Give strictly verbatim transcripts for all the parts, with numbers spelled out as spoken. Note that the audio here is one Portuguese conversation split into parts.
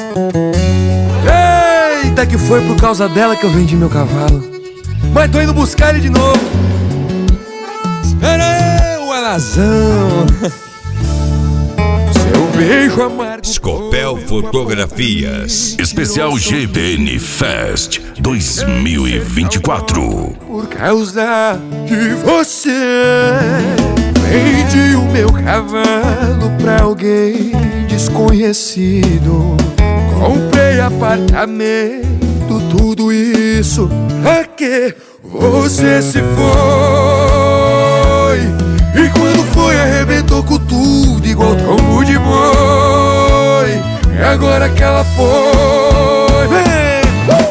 Eita, que foi por causa dela que eu vendi meu cavalo. Mas tô indo buscar ele de novo. Espera aí, o alazão. Seu beijo amargo. Scopel Fotografias. Especial G B N Fest dois mil e vinte e quatro. Por causa de você, vendi o meu cavalo pra alguém desconhecido. Comprei apartamento, tudo isso pra que você se foi. E quando foi arrebentou com tudo igual trombo de boi. E agora que ela foi, vem!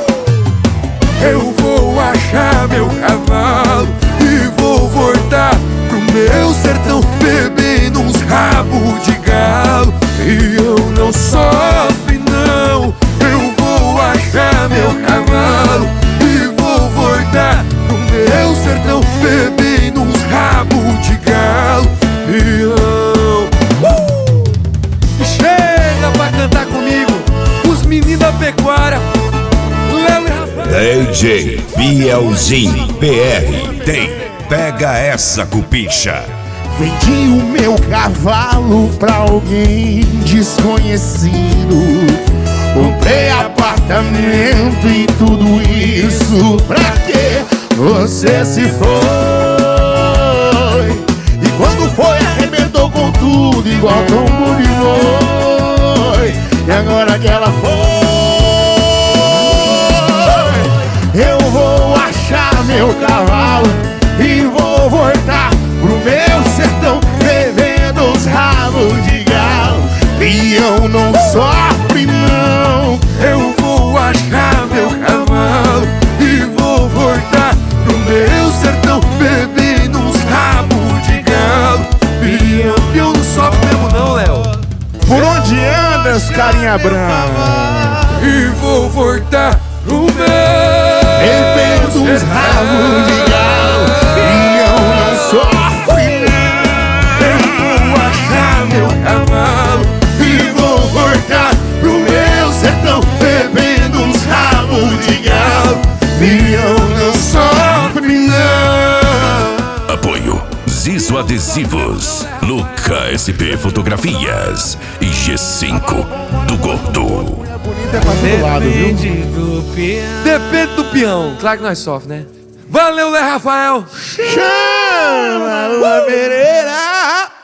Eu vou achar meu cavalo e vou voltar pro meu sertão, bebendo uns rabos de galo. E eu não sofro não. Eu vou achar meu cavalo e vou voltar pro meu sertão, bebendo uns rabos de galo. E eu uh! chega pra cantar comigo os meninos da pecuária, Léo e Rafael. D J Bielzinho P R tem Pega Essa Cupicha. Vendi o meu cavalo pra alguém desconhecido. Comprei apartamento e tudo isso pra que você se foi. E quando foi arrebentou com tudo igual tombo de boi. E agora que ela foi, eu vou achar meu cavalo e vou voltar pro meu sertão, bebendo os rabos de galo. Peão não sofre não. Eu vou achar meu cavalo e vou voltar pro meu sertão, bebendo uns rabos de galo. Peão, peão não sofre mesmo não, Léo. Por onde andas, carinha branca? E vou voltar pro meu bebendo uns rabos de galo. Peão não sofre não. Eu vou achar meu cavalo e vou voltar pro meu sertão, bebendo uns rabos de galo. Peão não sofre não. Apoio Zizo Adesivos, Luca S P Fotografias e G cinco do Gordo. Bonita é pra todo lado, viu? Depende do peão. Depende do peão. Claro que nós sofremos, né? Valeu, Léo Rafael. Chama, Lua Pereira.